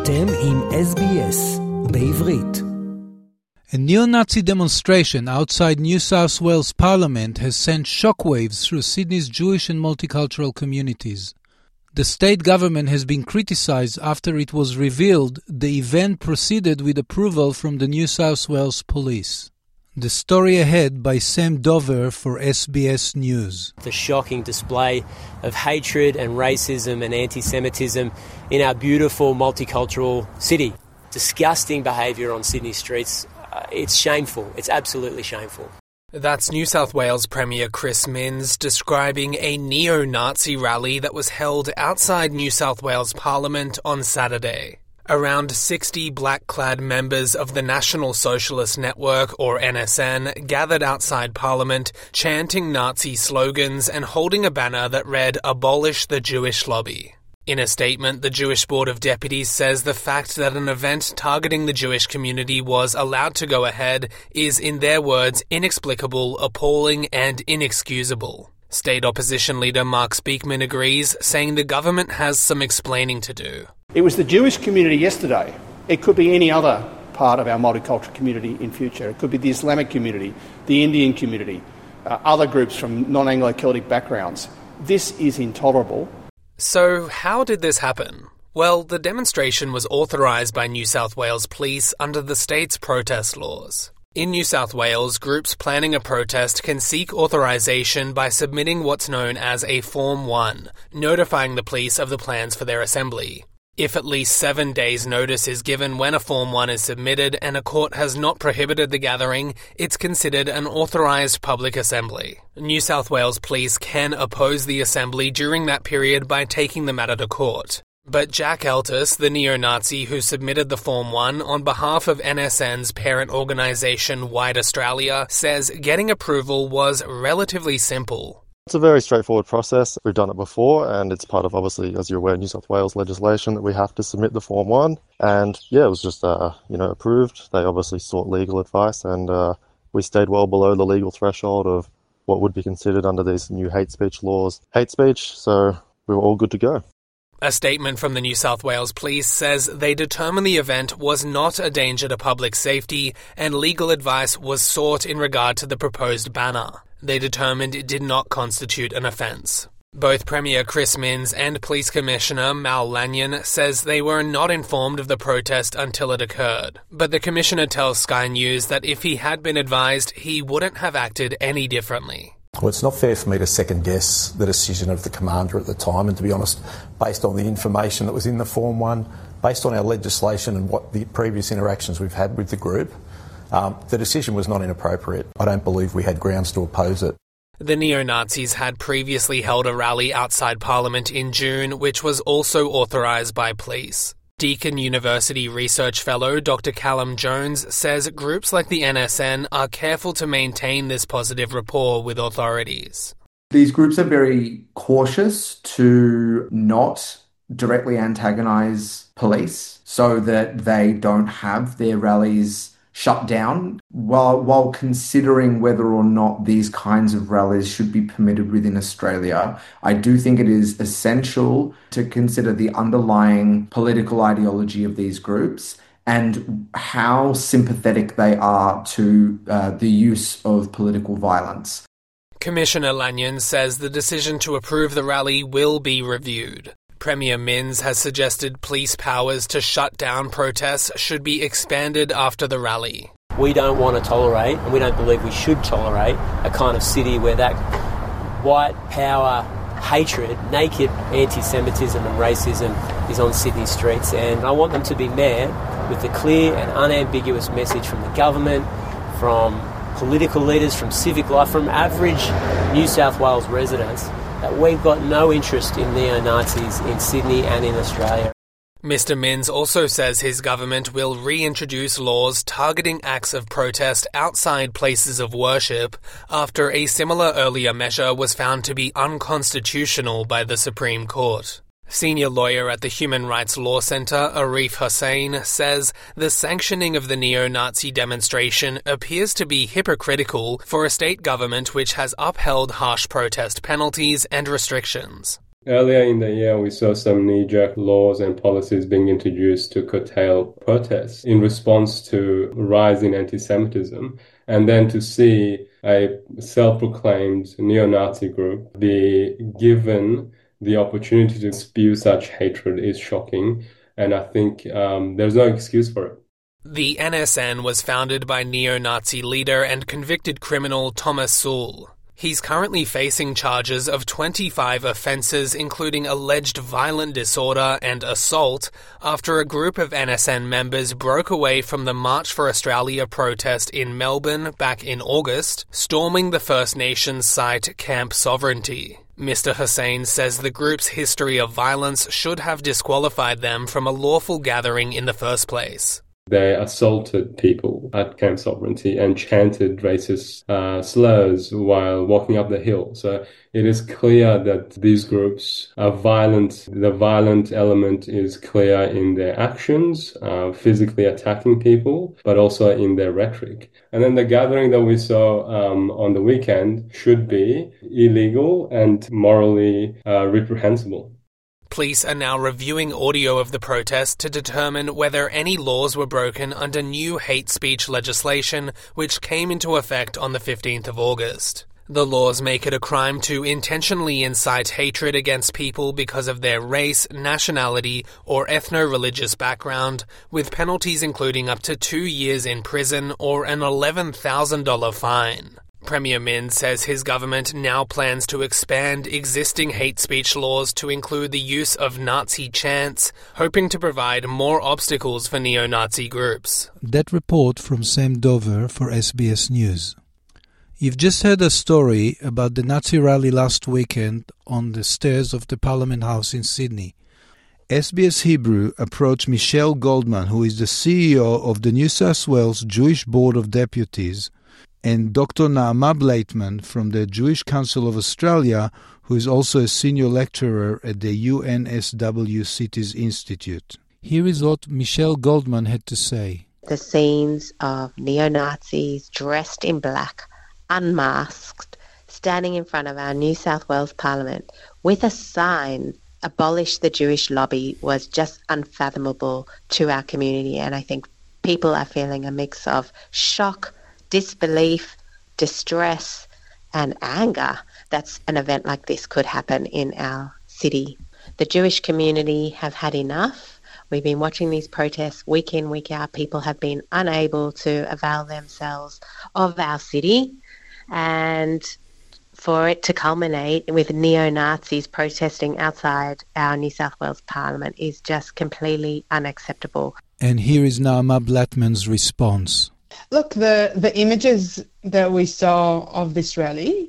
אתם עם SBS בעברית. A neo-Nazi demonstration outside New South Wales Parliament has sent shockwaves through Sydney's Jewish and multicultural communities. The state government has been criticised after it was revealed the event proceeded with approval from the New South Wales Police. The story ahead by Sam Dover for SBS News. The shocking display of hatred and racism and anti-Semitism in our beautiful multicultural city. Disgusting behaviour on Sydney streets. It's shameful. It's absolutely shameful. That's New South Wales Premier Chris Minns describing a neo-Nazi rally that was held outside New South Wales Parliament on Saturday. Around 60 black-clad members of the National Socialist Network, or NSN, gathered outside Parliament, chanting Nazi slogans and holding a banner that read, "Abolish the Jewish Lobby." In a statement, the Jewish Board of Deputies says the fact that an event targeting the Jewish community was allowed to go ahead is, in their words, inexplicable, appalling and inexcusable. State Opposition Leader Mark Speakman agrees, saying the government has some explaining to do. It was the Jewish community yesterday. It could be any other part of our multicultural community in future. It could be the Islamic community, the Indian community, other groups from non-Anglo-Celtic backgrounds. This is intolerable. So how did this happen? Well, the demonstration was authorised by New South Wales Police under the state's protest laws. In New South Wales, groups planning a protest can seek authorisation by submitting what's known as a Form 1, notifying the police of the plans for their assembly. If at least 7 days' notice is given when a Form 1 is submitted and a court has not prohibited the gathering, it's considered an authorised public assembly. New South Wales Police can oppose the assembly during that period by taking the matter to court. But Jack Eltis, the neo-Nazi who submitted the Form 1 on behalf of NSN's parent organisation White Australia, says getting approval was relatively simple. It's a very straightforward process. We've done it before, and it's part of, obviously, as you're aware, New South Wales legislation that we have to submit the Form 1. And yeah, it was just, approved. They obviously sought legal advice, and we stayed well below the legal threshold of what would be considered under these new hate speech laws. Hate speech, so we were all good to go. A statement from the New South Wales Police says they determined the event was not a danger to public safety and legal advice was sought in regard to the proposed banner. They determined it did not constitute an offence. Both Premier Chris Minns and Police Commissioner Mal Lanyon says they were not informed of the protest until it occurred. But the Commissioner tells Sky News that if he had been advised, he wouldn't have acted any differently. Well, it's not fair for me to second-guess the decision of the commander at the time, and to be honest, based on the information that was in the Form 1, based on our legislation and what the previous interactions we've had with the group, the decision was not inappropriate. I don't believe we had grounds to oppose it. The neo-Nazis had previously held a rally outside Parliament in June, which was also authorised by police. Deakin University research fellow Dr. Callum Jones says groups like the NSN are careful to maintain this positive rapport with authorities. These groups are very cautious to not directly antagonise police so that they don't have their rallies shut down, while considering whether or not these kinds of rallies should be permitted within Australia. I do think it is essential to consider the underlying political ideology of these groups and how sympathetic they are to the use of political violence. Commissioner Lanyon says the decision to approve the rally will be reviewed. Premier Minns has suggested police powers to shut down protests should be expanded after the rally. We don't want to tolerate, and we don't believe we should tolerate, a kind of city where that white power hatred, naked anti-Semitism and racism is on Sydney streets. And I want them to be met with the clear and unambiguous message from the government, from political leaders, from civic life, from average New South Wales residents, that we've got no interest in neo-Nazis in Sydney and in Australia. Mr. Minns also says his government will reintroduce laws targeting acts of protest outside places of worship after a similar earlier measure was found to be unconstitutional by the Supreme Court. Senior lawyer at the Human Rights Law Centre, Arif Hussain, says the sanctioning of the neo-Nazi demonstration appears to be hypocritical for a state government which has upheld harsh protest penalties and restrictions. Earlier in the year, we saw some knee-jerk laws and policies being introduced to curtail protests in response to rising anti-Semitism, and then to see a self-proclaimed neo-Nazi group be given the opportunity to spew such hatred is shocking, and I think there's no excuse for it. The NSN was founded by neo-Nazi leader and convicted criminal Thomas Sowell. He's currently facing charges of 25 offences, including alleged violent disorder and assault, after a group of NSN members broke away from the March for Australia protest in Melbourne back in August, storming the First Nations site Camp Sovereignty. Mr. Hussain says the group's history of violence should have disqualified them from a lawful gathering in the first place. They assaulted people at Camp Sovereignty and chanted racist slurs while walking up the hill. So it is clear that these groups are violent. The violent element is clear in their actions, physically attacking people, but also in their rhetoric. And then the gathering that we saw on the weekend should be illegal and morally reprehensible. Police are now reviewing audio of the protest to determine whether any laws were broken under new hate speech legislation which came into effect on the 15th of August. The laws make it a crime to intentionally incite hatred against people because of their race, nationality, or ethno-religious background, with penalties including up to 2 years in prison or an $11,000 fine. Premier Min says his government now plans to expand existing hate speech laws to include the use of Nazi chants, hoping to provide more obstacles for neo-Nazi groups. That report from Sam Dover for SBS News. You've just heard a story about the Nazi rally last weekend on the stairs of the Parliament House in Sydney. SBS Hebrew approached Michelle Goldman, who is the CEO of the New South Wales Jewish Board of Deputies, and Dr. Naama Blaitman from the Jewish Council of Australia, who is also a senior lecturer at the UNSW Cities Institute. Here is what Michelle Goldman had to say. The scenes of neo-Nazis dressed in black, unmasked, standing in front of our New South Wales Parliament with a sign, "Abolish the Jewish lobby," was just unfathomable to our community. And I think people are feeling a mix of shock, disbelief, distress, and anger that an event like this could happen in our city. The Jewish community have had enough. We've been watching these protests week in, week out. People have been unable to avail themselves of our city, and for it to culminate with neo-Nazis protesting outside our New South Wales Parliament is just completely unacceptable. And here is Naama Blaitman's response. Look, the images that we saw of this rally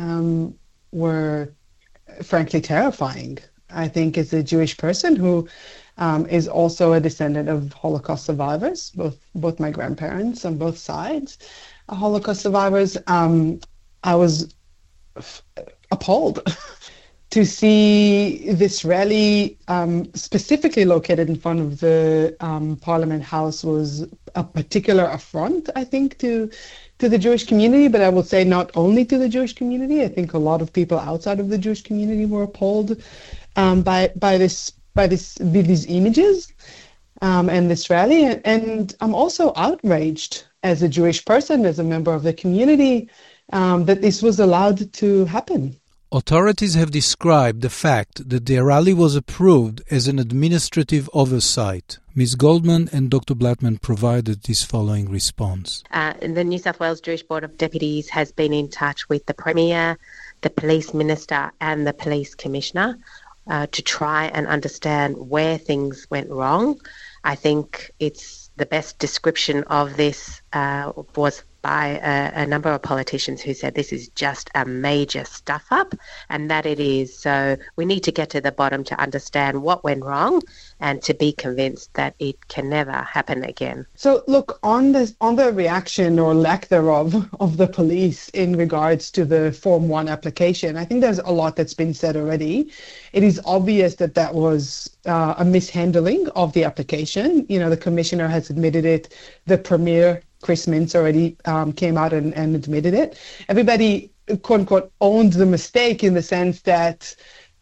were frankly terrifying. I think as a Jewish person who is also a descendant of Holocaust survivors, both my grandparents on both sides are Holocaust survivors, I was appalled to see this rally specifically located in front of the Parliament House was a particular affront, I think, to the Jewish community, but I will say not only to the Jewish community. I think a lot of people outside of the Jewish community were appalled by these images and this rally. And I'm also outraged as a Jewish person, as a member of the community, that this was allowed to happen. Authorities have described the fact that the rally was approved as an administrative oversight. Ms. Goldman and Dr. Blaitman provided this following response. The New South Wales Jewish Board of Deputies has been in touch with the Premier, the Police Minister and the Police Commissioner to try and understand where things went wrong. I think it's the best description of this was by a number of politicians who said this is just a major stuff-up, and that it is. So we need to get to the bottom to understand what went wrong and to be convinced that it can never happen again. So look, on the reaction or lack thereof of the police in regards to the Form 1 application, I think there's a lot that's been said already. It is obvious that was a mishandling of the application. You know, the Commissioner has admitted it. The Premier, Chris Mintz, already came out and admitted it. Everybody, quote unquote, owned the mistake in the sense that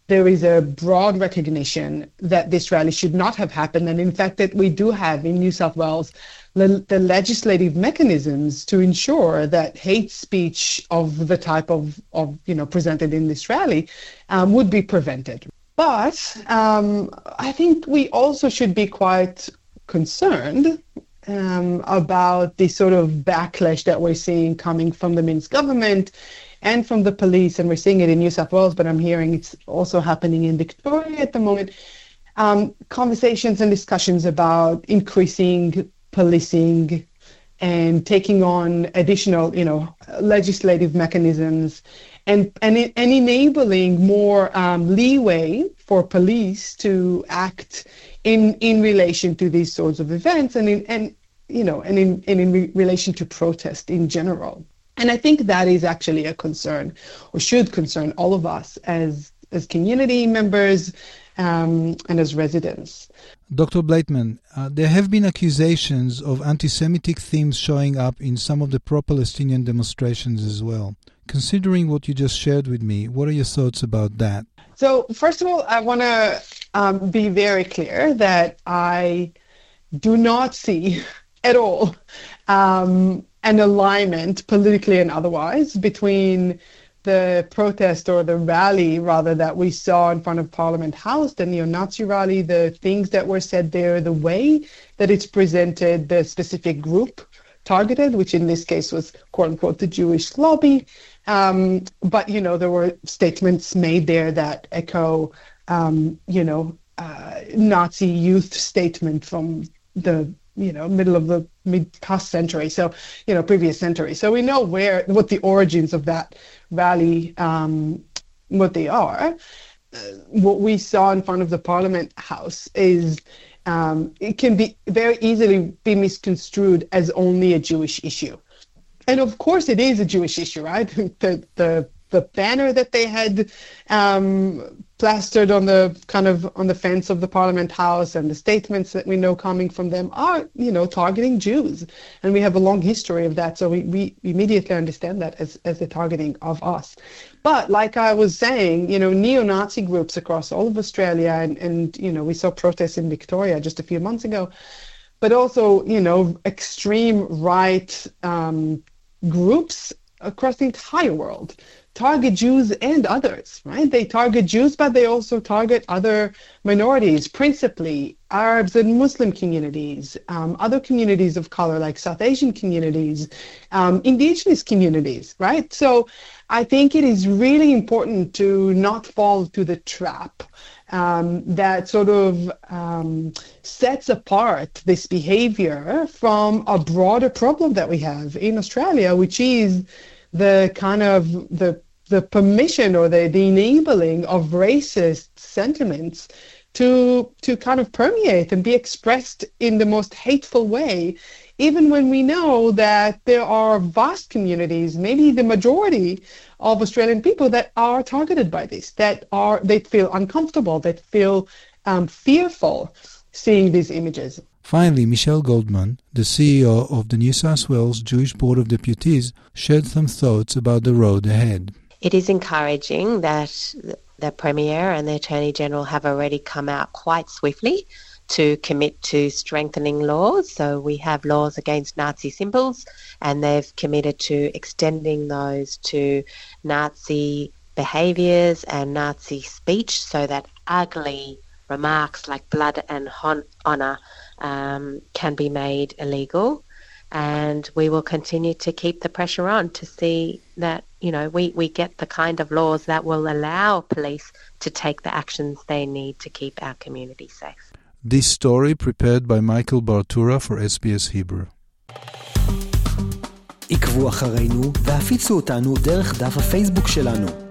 there is a broad recognition that this rally should not have happened. And in fact, that we do have in New South Wales the legislative mechanisms to ensure that hate speech of the type of presented in this rally would be prevented. But I think we also should be quite concerned about the sort of backlash that we're seeing coming from the Minsk government and from the police, and we're seeing it in New South Wales, but I'm hearing it's also happening in Victoria at the moment. Conversations and discussions about increasing policing and taking on additional, legislative mechanisms and enabling more leeway for police to act in relation to these sorts of events and in relation to protest in general. And I think that is actually a concern, or should concern all of us as community members and as residents. Dr. Blaitman, there have been accusations of anti-Semitic themes showing up in some of the pro-Palestinian demonstrations as well. Considering what you just shared with me, what are your thoughts about that? So, first of all, I want to be very clear that I do not see at all an alignment, politically and otherwise, between the protest or the rally, rather, that we saw in front of Parliament House, the neo-Nazi rally, the things that were said there, the way that it's presented, the specific group targeted, which in this case was, quote-unquote, the Jewish lobby. But, there were statements made there that echo, Nazi youth statement from the middle of the past century, so, previous century. So we know what the origins of that rally, what they are. What we saw in front of the Parliament House is it can be very easily be misconstrued as only a Jewish issue. And of course it is a Jewish issue, right? The banner that they had plastered on the fence of the Parliament House, and the statements that we know coming from them are, targeting Jews. And we have a long history of that, so we immediately understand that as the targeting of us. But like I was saying, neo-Nazi groups across all of Australia, and we saw protests in Victoria just a few months ago, but also, extreme right groups across the entire world target Jews and others, right? They target Jews, but they also target other minorities, principally Arabs and Muslim communities, other communities of color like South Asian communities, indigenous communities, right? So I think it is really important to not fall to the trap that sort of sets apart this behavior from a broader problem that we have in Australia, which is the kind of the permission or the enabling of racist sentiments to kind of permeate and be expressed in the most hateful way, even when we know that there are vast communities, maybe the majority of Australian people, that are targeted by this, that feel uncomfortable, that feel fearful seeing these images. Finally, Michelle Goldman, the CEO of the New South Wales Jewish Board of Deputies, shared some thoughts about the road ahead. It is encouraging that the Premier and the Attorney General have already come out quite swiftly to commit to strengthening laws. So we have laws against Nazi symbols, and they've committed to extending those to Nazi behaviours and Nazi speech, so that ugly remarks like blood and honour can be made illegal. And we will continue to keep the pressure on to see that, we get the kind of laws that will allow police to take the actions they need to keep our community safe. This story prepared by Michael Bartura for SBS Hebrew. עקבו אחרינו והפיצו אותנו דרך דף הפייסבוק שלנו.